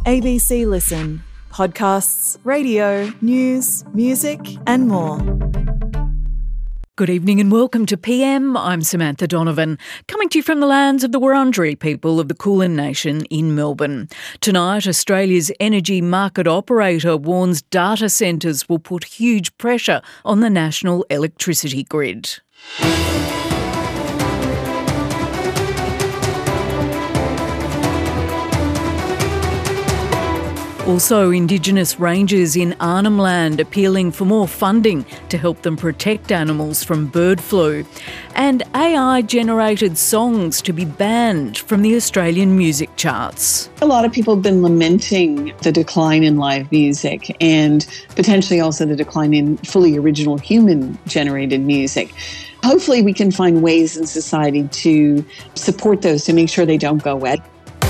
ABC Listen. Podcasts, radio, news, music and more. Good evening and welcome to PM. I'm Samantha Donovan, coming to you from the lands of the Wurundjeri people of the Kulin Nation in Melbourne. Tonight, Australia's energy market operator warns data centres will put huge pressure on the national electricity grid. Also, Indigenous rangers in Arnhem Land appealing for more funding to help them protect animals from bird flu. And AI-generated songs to be banned from the Australian music charts. A lot of people have been lamenting the decline in live music and potentially also the decline in fully original human-generated music. Hopefully we can find ways in society to support those to make sure they don't go away.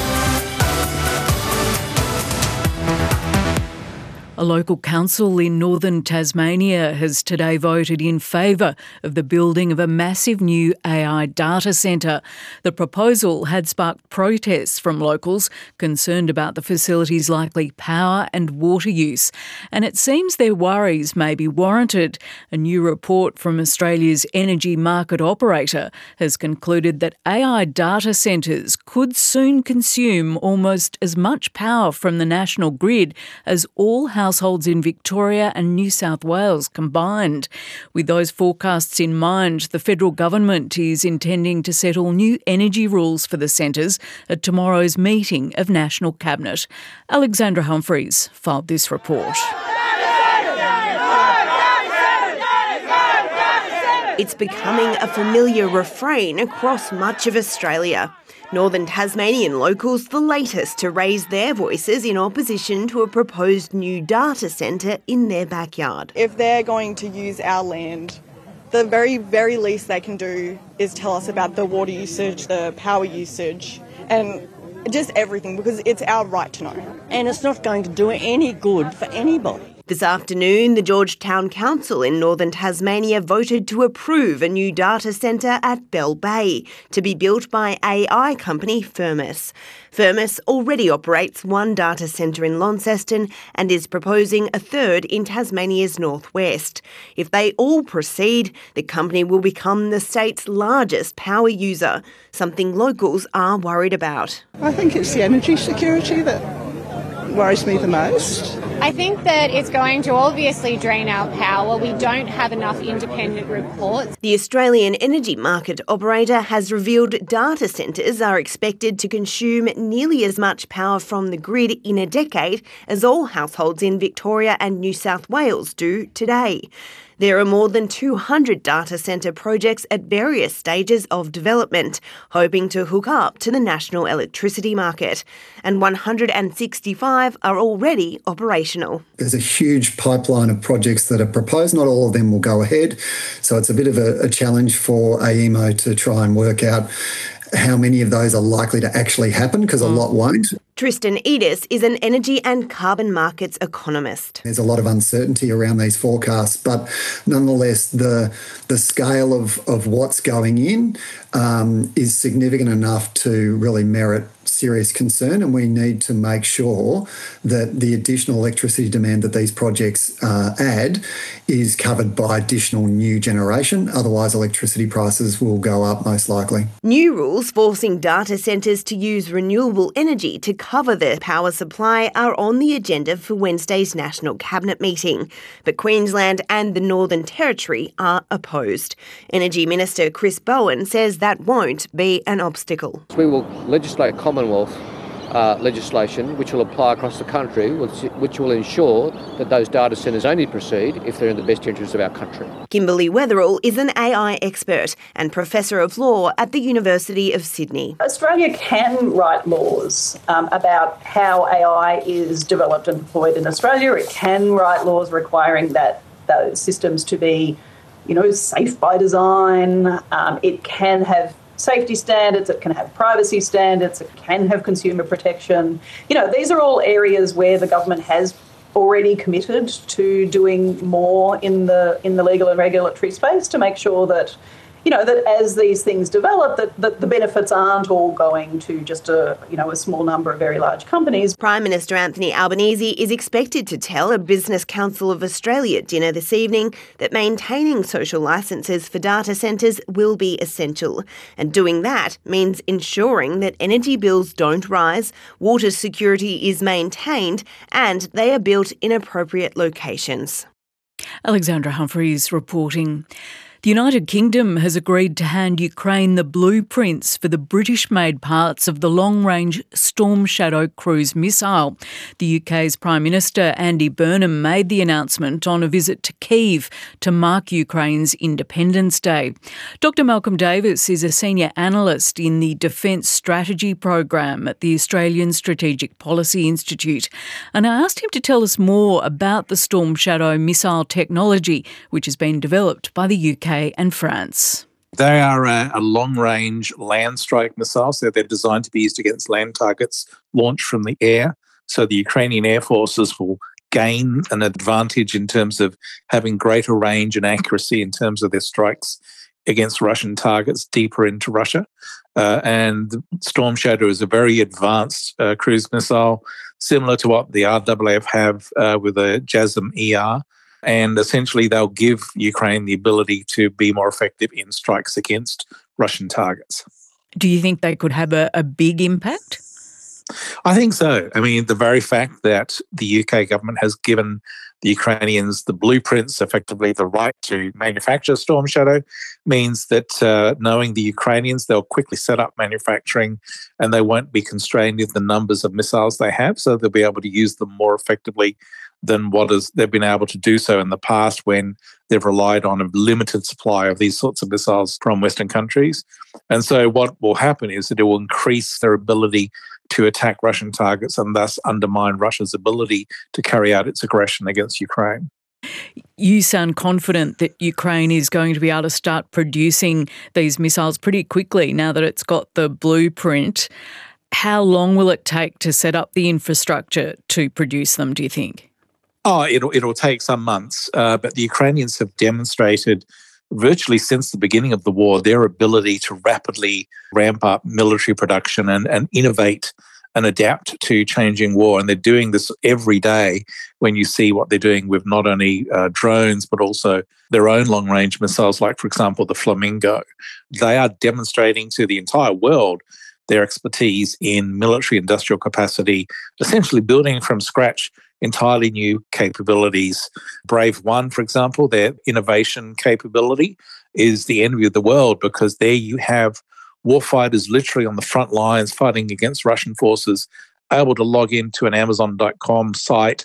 A local council in northern Tasmania has today voted in favour of the building of a massive new AI data centre. The proposal had sparked protests from locals concerned about the facility's likely power and water use, and it seems their worries may be warranted. A new report from Australia's energy market operator has concluded that AI data centres could soon consume almost as much power from the national grid as all households in Victoria and New South Wales combined. With those forecasts in mind, the federal government is intending to settle new energy rules for the centres at tomorrow's meeting of National Cabinet. Alexandra Humphreys filed this report. It's becoming a familiar refrain across much of Australia. Northern Tasmanian locals the latest to raise their voices in opposition to a proposed new data centre in their backyard. If they're going to use our land, the very, very least they can do is tell us about the water usage, the power usage, and just everything, because it's our right to know. And it's not going to do any good for anybody. This afternoon, the Georgetown Council in northern Tasmania voted to approve a new data centre at Bell Bay to be built by AI company Firmus. Firmus already operates one data centre in Launceston and is proposing a third in Tasmania's northwest. If they all proceed, the company will become the state's largest power user, something locals are worried about. I think it's the energy security that worries me the most. I think that it's going to obviously drain our power. We don't have enough independent reports. The Australian energy market operator has revealed data centres are expected to consume nearly as much power from the grid in a decade as all households in Victoria and New South Wales do today. There are more than 200 data centre projects at various stages of development, hoping to hook up to the national electricity market, and 165 are already operational. There's a huge pipeline of projects that are proposed. Not all of them will go ahead, so it's a bit of a challenge for AEMO to try and work out how many of those are likely to actually happen, because a lot won't. Tristan Edis is an energy and carbon markets economist. There's a lot of uncertainty around these forecasts, but nonetheless, the scale of what's going in is significant enough to really merit serious concern, and we need to make sure that the additional electricity demand that these projects add is covered by additional new generation. Otherwise, electricity prices will go up most likely. New rules forcing data centres to use renewable energy to cover their power supply are on the agenda for Wednesday's National Cabinet meeting, but Queensland and the Northern Territory are opposed. Energy Minister Chris Bowen says that won't be an obstacle. We will legislate Commonwealth legislation which will apply across the country, which will ensure that those data centres only proceed if they're in the best interests of our country. Kimberly Weatherall is an AI expert and Professor of Law at the University of Sydney. Australia can write laws about how AI is developed and deployed in Australia. It can write laws requiring that those systems to be, safe by design. It can have safety standards, it can have privacy standards, it can have consumer protection. These are all areas where the government has already committed to doing more in the legal and regulatory space to make sure that that as these things develop, that the benefits aren't all going to just a small number of very large companies. Prime Minister Anthony Albanese is expected to tell a Business Council of Australia dinner this evening that maintaining social licences for data centres will be essential. And doing that means ensuring that energy bills don't rise, water security is maintained, and they are built in appropriate locations. Alexandra Humphreys reporting. The United Kingdom has agreed to hand Ukraine the blueprints for the British-made parts of the long-range Storm Shadow cruise missile. The UK's Prime Minister Andy Burnham made the announcement on a visit to Kyiv to mark Ukraine's Independence Day. Dr Malcolm Davis is a senior analyst in the Defence Strategy Program at the Australian Strategic Policy Institute, and I asked him to tell us more about the Storm Shadow missile technology, which has been developed by the UK and France. They are a long-range land strike missile, so they're designed to be used against land targets launched from the air. So the Ukrainian Air Forces will gain an advantage in terms of having greater range and accuracy in terms of their strikes against Russian targets deeper into Russia. And Storm Shadow is a very advanced cruise missile, similar to what the RAAF have with the JASSM-ER. And essentially, they'll give Ukraine the ability to be more effective in strikes against Russian targets. Do you think they could have a big impact? I think so. I mean, the very fact that the UK government has given the Ukrainians the blueprints, effectively the right to manufacture Storm Shadow, means that knowing the Ukrainians, they'll quickly set up manufacturing and they won't be constrained in the numbers of missiles they have, so they'll be able to use them more effectively than they've been able to do so in the past when they've relied on a limited supply of these sorts of missiles from Western countries. And so what will happen is that it will increase their ability to attack Russian targets and thus undermine Russia's ability to carry out its aggression against Ukraine. You sound confident that Ukraine is going to be able to start producing these missiles pretty quickly now that it's got the blueprint. How long will it take to set up the infrastructure to produce them, do you think? Oh, it'll take some months, but the Ukrainians have demonstrated virtually since the beginning of the war their ability to rapidly ramp up military production and innovate and adapt to changing war. And they're doing this every day when you see what they're doing with not only drones, but also their own long-range missiles, like, for example, the Flamingo. They are demonstrating to the entire world their expertise in military industrial capacity, essentially building from scratch entirely new capabilities. Brave One, for example, their innovation capability is the envy of the world because there you have warfighters literally on the front lines fighting against Russian forces, able to log into an Amazon.com site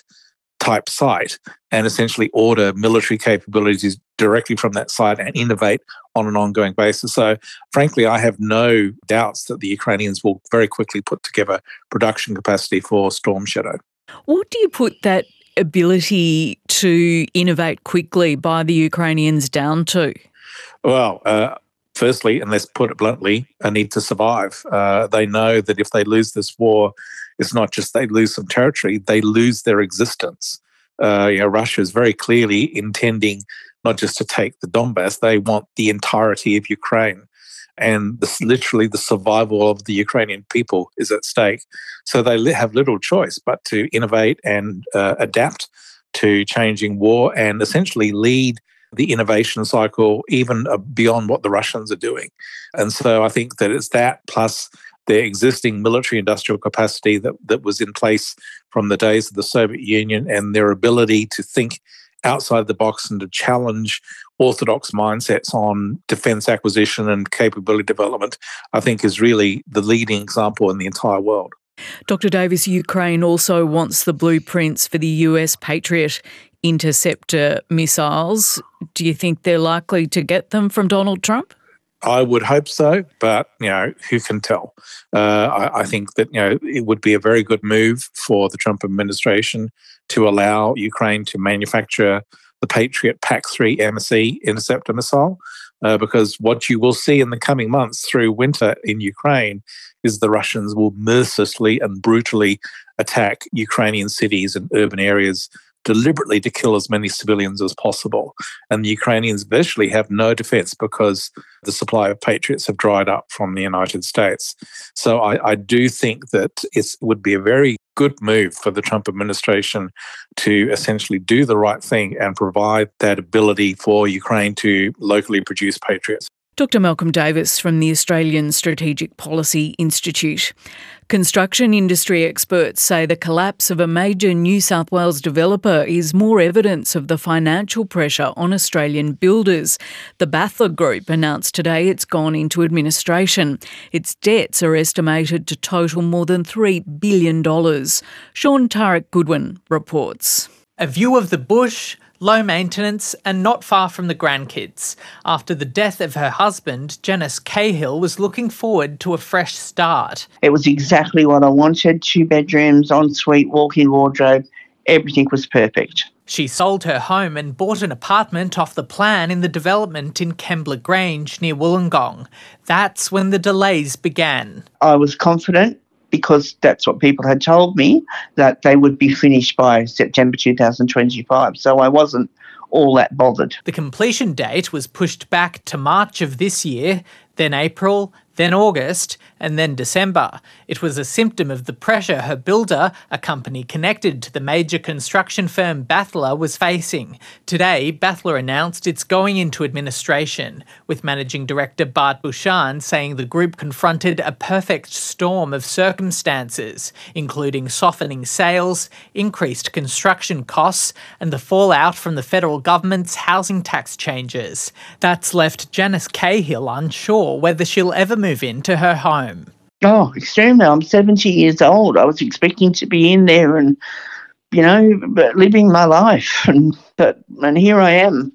and essentially order military capabilities directly from that site and innovate on an ongoing basis. So frankly, I have no doubts that the Ukrainians will very quickly put together production capacity for Storm Shadow. What do you put that ability to innovate quickly by the Ukrainians down to? Well, firstly, and let's put it bluntly, a need to survive. They know that if they lose this war, it's not just they lose some territory, they lose their existence. Russia is very clearly intending not just to take the Donbass, they want the entirety of Ukraine. And literally the survival of the Ukrainian people is at stake. So they have little choice but to innovate and adapt to changing war and essentially lead the innovation cycle even beyond what the Russians are doing. And so I think that it's that plus their existing military industrial capacity that was in place from the days of the Soviet Union and their ability to think outside the box and to challenge orthodox mindsets on defence acquisition and capability development, I think is really the leading example in the entire world. Dr. Davis, Ukraine also wants the blueprints for the US Patriot interceptor missiles. Do you think they're likely to get them from Donald Trump? I would hope so, but, who can tell? I think that, it would be a very good move for the Trump administration to allow Ukraine to manufacture the Patriot PAC-3 MSE interceptor missile, because what you will see in the coming months through winter in Ukraine is the Russians will mercilessly and brutally attack Ukrainian cities and urban areas deliberately to kill as many civilians as possible. And the Ukrainians virtually have no defense because the supply of Patriots have dried up from the United States. So I do think that it would be a very good move for the Trump administration to essentially do the right thing and provide that ability for Ukraine to locally produce Patriots. Dr. Malcolm Davis from the Australian Strategic Policy Institute. Construction industry experts say the collapse of a major New South Wales developer is more evidence of the financial pressure on Australian builders. The Battler Group announced today it's gone into administration. Its debts are estimated to total more than $3 billion. Sean Tarek Goodwin reports. A view of the bush, low maintenance and not far from the grandkids. After the death of her husband, Janice Cahill was looking forward to a fresh start. It was exactly what I wanted. 2 bedrooms, ensuite, walk-in wardrobe. Everything was perfect. She sold her home and bought an apartment off the plan in the development in Kembla Grange near Wollongong. That's when the delays began. I was confident, because that's what people had told me, that they would be finished by September 2025. So I wasn't all that bothered. The completion date was pushed back to March of this year, then April, then August, and then December. It was a symptom of the pressure her builder, a company connected to the major construction firm Battler, was facing. Today, Battler announced it's going into administration, with Managing Director Bart Bouchan saying the group confronted a perfect storm of circumstances, including softening sales, increased construction costs, and the fallout from the federal government's housing tax changes. That's left Janice Cahill unsure whether she'll ever move into her home. Oh, extremely. I'm 70 years old. I was expecting to be in there and, living my life. And here I am,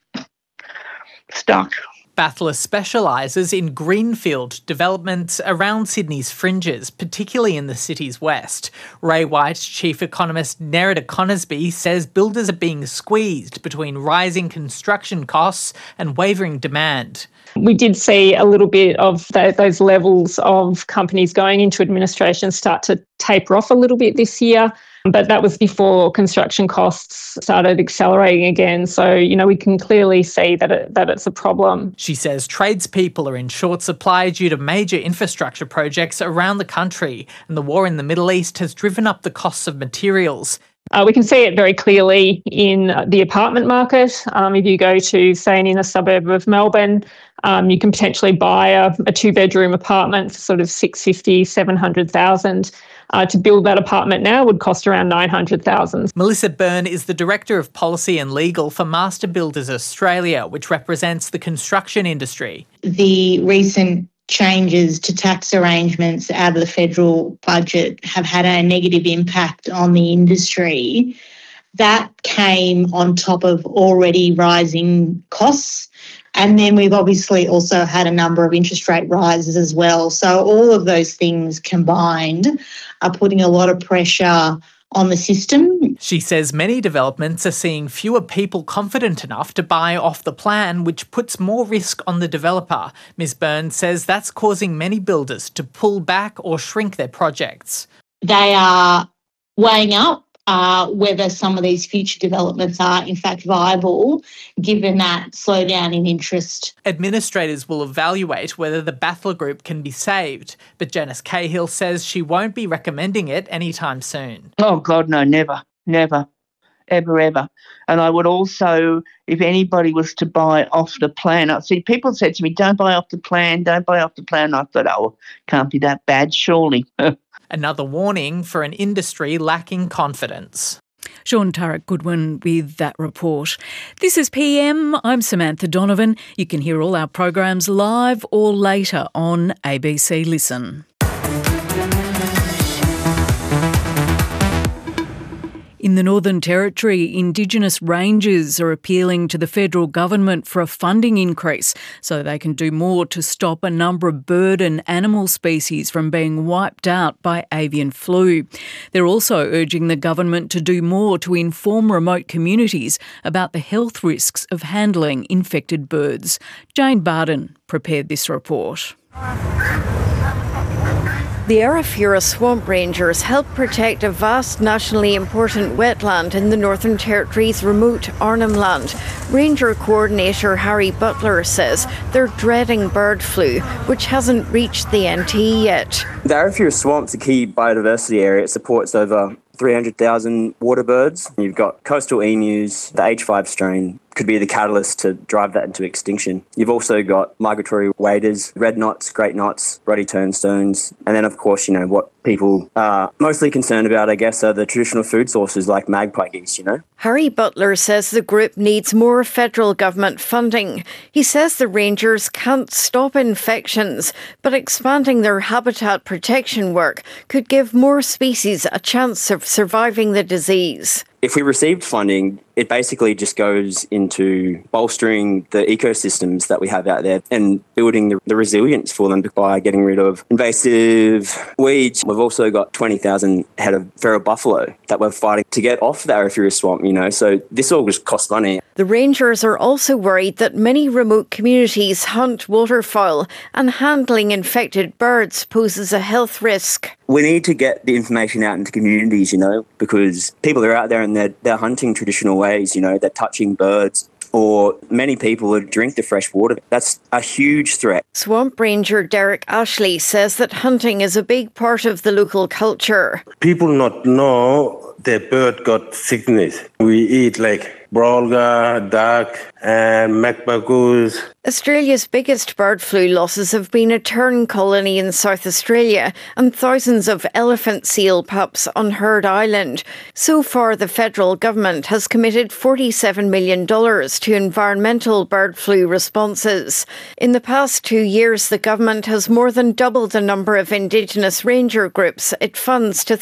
stuck. Battler specialises in greenfield developments around Sydney's fringes, particularly in the city's west. Ray White chief economist Nerida Conisbee says builders are being squeezed between rising construction costs and wavering demand. We did see a little bit of those levels of companies going into administration start to taper off a little bit this year, but that was before construction costs started accelerating again. So, we can clearly see that it's a problem. She says tradespeople are in short supply due to major infrastructure projects around the country, and the war in the Middle East has driven up the costs of materials. We can see it very clearly in the apartment market. If you go to, say, an inner suburb of Melbourne, you can potentially buy a 2-bedroom apartment for sort of $650,000, $700,000. To build that apartment now would cost around $900,000. Melissa Byrne is the Director of Policy and Legal for Master Builders Australia, which represents the construction industry. The recent changes to tax arrangements out of the federal budget have had a negative impact on the industry. That came on top of already rising costs. And then we've obviously also had a number of interest rate rises as well. So all of those things combined are putting a lot of pressure on the system. She says many developments are seeing fewer people confident enough to buy off the plan, which puts more risk on the developer. Ms. Byrne says that's causing many builders to pull back or shrink their projects. They are weighing up whether some of these future developments are in fact viable, given that slowdown in interest. Administrators will evaluate whether the Battler Group can be saved, but Janice Cahill says she won't be recommending it anytime soon. Oh, God, no, never, ever. And I would also, if anybody was to buy off the plan, I see people said to me, don't buy off the plan. I thought, oh, can't be that bad, surely. Another warning for an industry lacking confidence. Sean Tarek Goodwin with that report. This is PM. I'm Samantha Donovan. You can hear all our programs live or later on ABC Listen. In the Northern Territory, Indigenous rangers are appealing to the federal government for a funding increase so they can do more to stop a number of bird and animal species from being wiped out by avian flu. They're also urging the government to do more to inform remote communities about the health risks of handling infected birds. Jane Barden prepared this report. The Arafura Swamp Rangers help protect a vast nationally important wetland in the Northern Territory's remote Arnhem Land. Ranger Coordinator Harry Butler says they're dreading bird flu, which hasn't reached the NT yet. The Arafura Swamp's a key biodiversity area. It supports over 300,000 water birds. You've got coastal emus. The H5 strain could be the catalyst to drive that into extinction. You've also got migratory waders, red knots, great knots, ruddy turnstones, and then of course, what people are mostly concerned about, I guess, are the traditional food sources like magpie geese, Harry Butler says the group needs more federal government funding. He says the rangers can't stop infections, but expanding their habitat protection work could give more species a chance of surviving the disease. If we received funding, it basically just goes into bolstering the ecosystems that we have out there and building the resilience for them by getting rid of invasive weeds. We've also got 20,000 head of feral buffalo that we're fighting to get off the Arafura Swamp, so this all just costs money. The rangers are also worried that many remote communities hunt waterfowl and handling infected birds poses a health risk. We need to get the information out into communities, because people are out there and they're hunting traditional ways, they're touching birds, or many people who drink the fresh water. That's a huge threat. Swamp Ranger Derek Ashley says that hunting is a big part of the local culture. People not know their bird got sickness. We eat like brolga, duck and magpie goose. Australia's biggest bird flu losses have been a tern colony in South Australia and thousands of elephant seal pups on Heard Island. So far, the federal government has committed $47 million to environmental bird flu responses. In the past 2 years, the government has more than doubled the number of Indigenous ranger groups it funds to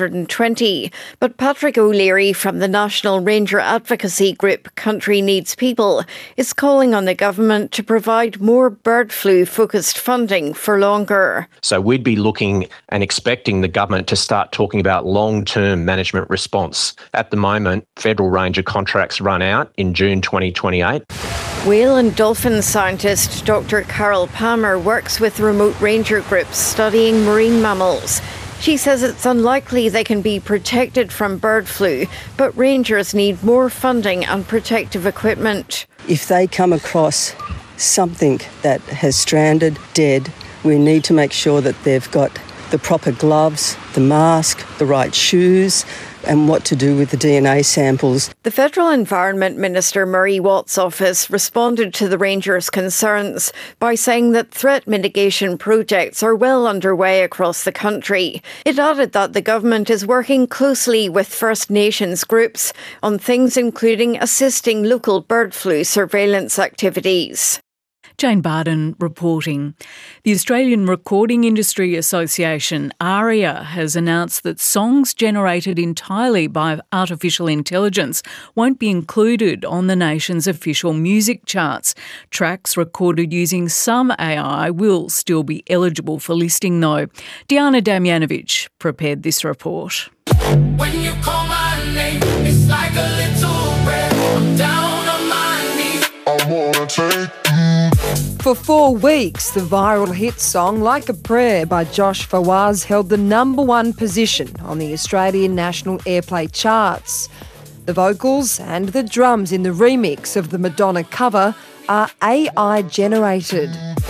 320. But Patrick O'Leary from the National Ranger Advocacy Group Country Needs People is calling on the government to provide more bird flu-focused funding for longer. So we'd be looking and expecting the government to start talking about long-term management response. At the moment, federal ranger contracts run out in June 2028. Whale and dolphin scientist Dr. Carol Palmer works with remote ranger groups studying marine mammals. She says it's unlikely they can be protected from bird flu, but rangers need more funding and protective equipment. If they come across something that has stranded, dead, we need to make sure that they've got the proper gloves, the mask, the right shoes, and what to do with the DNA samples. The Federal Environment Minister Murray Watt's office responded to the rangers' concerns by saying that threat mitigation projects are well underway across the country. It added that the government is working closely with First Nations groups on things including assisting local bird flu surveillance activities. Jane Barden reporting. The Australian Recording Industry Association, ARIA, has announced that songs generated entirely by artificial intelligence won't be included on the nation's official music charts. Tracks recorded using some AI will still be eligible for listing, though. Diana Damjanovic prepared this report. When you call my name, it's like a little prayer. I'm down on my knees. I wanna take For 4 weeks, the viral hit song Like a Prayer by Josh Fawaz held the #1 position on the Australian National Airplay charts. The vocals and the drums in the remix of the Madonna cover are AI generated.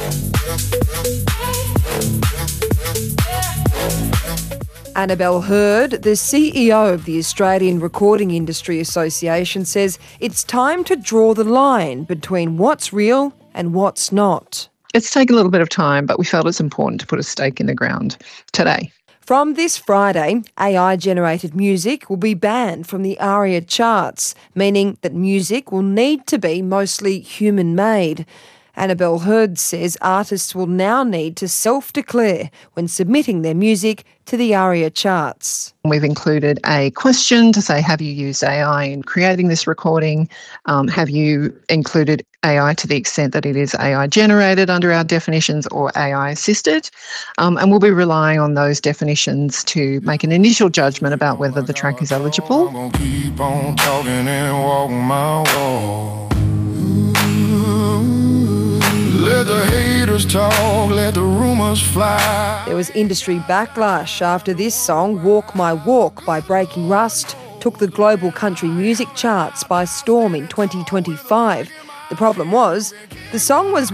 Annabelle Hurd, the CEO of the Australian Recording Industry Association, says it's time to draw the line between what's real and what's not. It's taken a little bit of time, but we felt it's important to put a stake in the ground today. From this Friday, AI-generated music will be banned from the ARIA charts, meaning that music will need to be mostly human-made. Annabelle Hurd says artists will now need to self-declare when submitting their music to the ARIA charts. We've included a question to say, have you used AI in creating this recording? Have you included AI to the extent that it is AI generated under our definitions or AI assisted? And we'll be relying on those definitions to make an initial judgment about whether the track is eligible. I'm gonna keep on talking and walk my walk. Let the haters talk, let the rumours fly. There was industry backlash after this song, Walk My Walk by Breaking Rust, took the global country music charts by storm in 2025. The problem was, the song was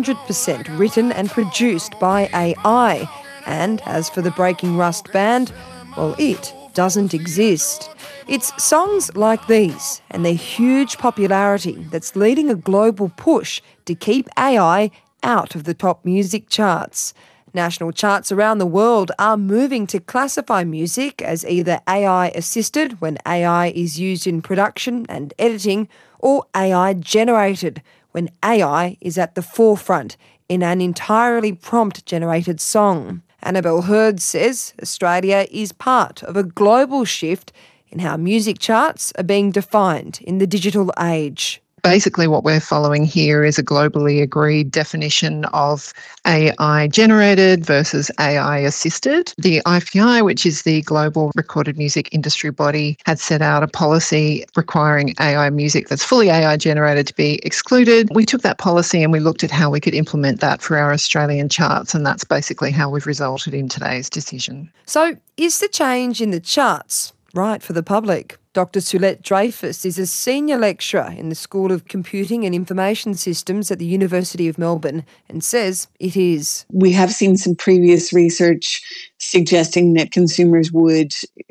100% written and produced by AI. And as for the Breaking Rust band, well, it doesn't exist. It's songs like these and their huge popularity that's leading a global push to keep AI out of the top music charts. National charts around the world are moving to classify music as either AI-assisted when AI is used in production and editing, or AI-generated when AI is at the forefront in an entirely prompt-generated song. Annabelle Hurd says Australia is part of a global shift in how music charts are being defined in the digital age. Basically, what we're following here is a globally agreed definition of AI generated versus AI assisted. The IPI, which is the global recorded music industry body, had set out a policy requiring AI music that's fully AI generated to be excluded. We took that policy and we looked at how we could implement that for our Australian charts, and that's basically how we've resulted in today's decision. So, is the change in the charts right for the public? Dr. Sulette Dreyfus is a senior lecturer in the School of Computing and Information Systems at the University of Melbourne and says it is. We have seen some previous research suggesting that consumers would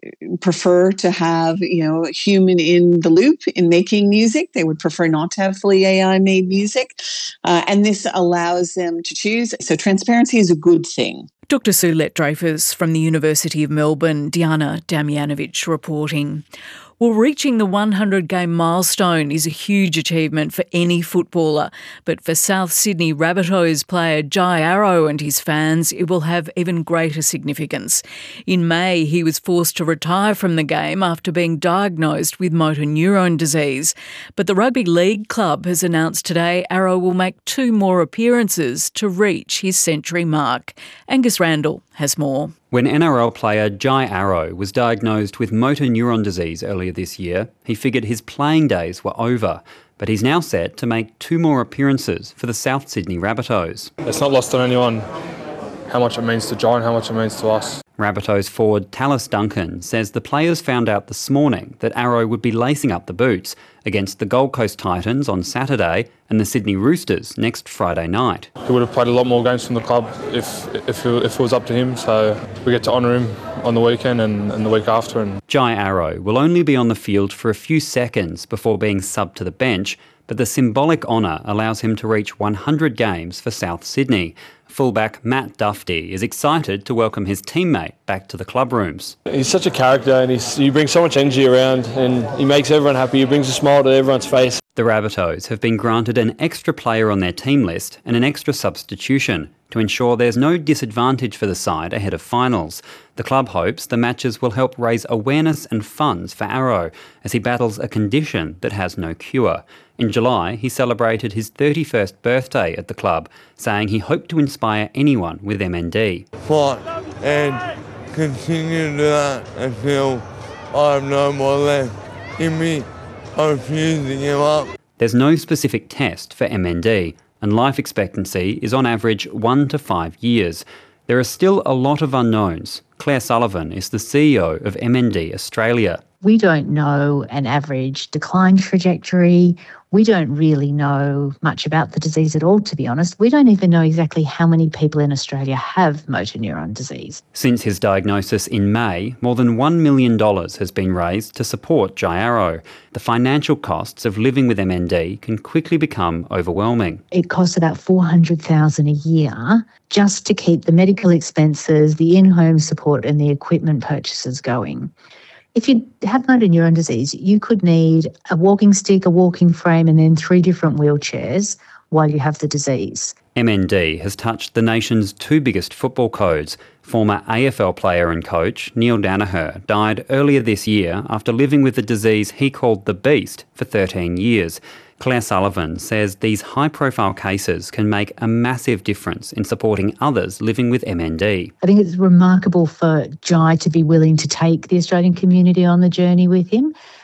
prefer to have, a human in the loop in making music. They would prefer not to have fully AI-made music. And this allows them to choose. So transparency is a good thing. Dr. Sulette Dreyfus from the University of Melbourne, Diana Damjanovic reporting. Well, reaching the 100-game milestone is a huge achievement for any footballer, but for South Sydney Rabbitohs player Jai Arrow and his fans, it will have even greater significance. In May, he was forced to retire from the game after being diagnosed with motor neurone disease. But the Rugby League club has announced today Arrow will make 2 more appearances to reach his century mark. Angus Randall has more. When NRL player Jai Arrow was diagnosed with motor neuron disease earlier this year, he figured his playing days were over, but he's now set to make 2 more appearances for the South Sydney Rabbitohs. It's not lost on anyone how much it means to Jai and how much it means to us. Rabbitohs forward Tallis Duncan says the players found out this morning that Arrow would be lacing up the boots against the Gold Coast Titans on Saturday and the Sydney Roosters next Friday night. He would have played a lot more games from the club if it was up to him, so we get to honour him on the weekend and the week after. Jai Arrow will only be on the field for a few seconds before being subbed to the bench, but the symbolic honour allows him to reach 100 games for South Sydney. Fullback Matt Dufty is excited to welcome his teammate back to the club rooms. He's such a character and he brings so much energy around and he makes everyone happy. He brings a smile to everyone's face. The Rabbitohs have been granted an extra player on their team list and an extra substitution to ensure there's no disadvantage for the side ahead of finals. The club hopes the matches will help raise awareness and funds for Arrow as he battles a condition that has no cure. In July, he celebrated his 31st birthday at the club, saying he hoped to inspire anyone with MND. Fight and continue to do that until I have no more left in me. I refuse to give up. There's no specific test for MND, and life expectancy is on average 1 to 5 years. There are still a lot of unknowns. Claire Sullivan is the CEO of MND Australia. We don't know an average decline trajectory. We don't really know much about the disease at all, to be honest. We don't even know exactly how many people in Australia have motor neuron disease. Since his diagnosis in May, more than $1 million has been raised to support Jai Arrow. The financial costs of living with MND can quickly become overwhelming. It costs about $400,000 a year just to keep the medical expenses, the in-home support and the equipment purchases going. If you have motor neuron disease, you could need a walking stick, a walking frame, and then 3 different wheelchairs while you have the disease. MND has touched the nation's 2 biggest football codes. Former AFL player and coach Neil Danaher died earlier this year after living with the disease he called the Beast for 13 years. Claire Sullivan says these high-profile cases can make a massive difference in supporting others living with MND. I think it's remarkable for Jai to be willing to take the Australian community on the journey with him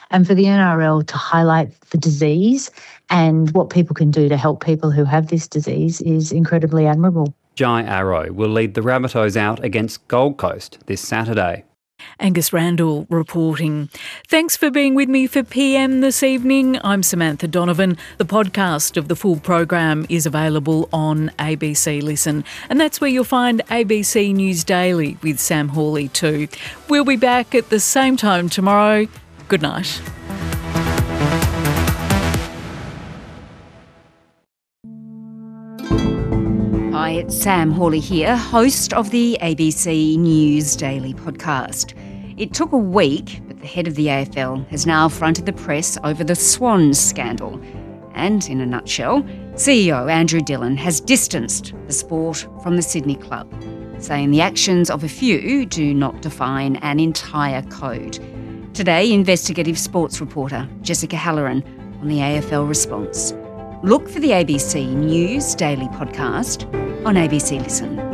And for the NRL to highlight the disease and what people can do to help people who have this disease is incredibly admirable. Jai Arrow will lead the Rabbitohs out against Gold Coast this Saturday. Angus Randall reporting. Thanks for being with me for PM this evening. I'm Samantha Donovan. The podcast of the full program is available on ABC Listen, and that's where you'll find ABC News Daily with Sam Hawley too. We'll be back at the same time tomorrow. Good night. Hi, it's Sam Hawley here, host of the ABC News Daily podcast. It took a week, but the head of the AFL has now fronted the press over the Swans scandal. And in a nutshell, CEO Andrew Dillon has distanced the sport from the Sydney club, saying the actions of a few do not define an entire code. Today, investigative sports reporter Jessica Halloran on the AFL response. Look for the ABC News Daily podcast on ABC Listen.